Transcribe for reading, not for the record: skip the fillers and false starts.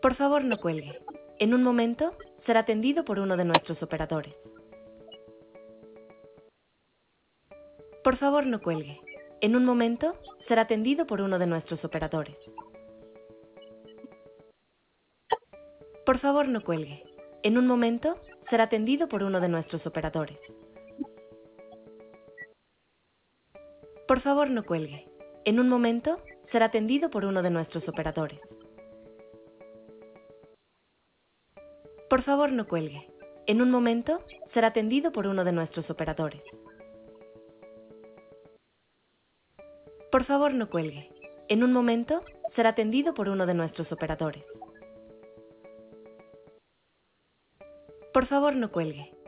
Por favor, no cuelgue. En un momento, será atendido por uno de nuestros operadores. Por favor, no cuelgue. En un momento, será atendido por uno de nuestros operadores. Por favor, no cuelgue. En un momento, será atendido por uno de nuestros operadores. Por favor, no cuelgue. En un momento, será atendido por uno de nuestros operadores. Por favor, no cuelgue. En un momento, será atendido por uno de nuestros operadores. Por favor, no cuelgue. En un momento, será atendido por uno de nuestros operadores. Por favor, no cuelgue.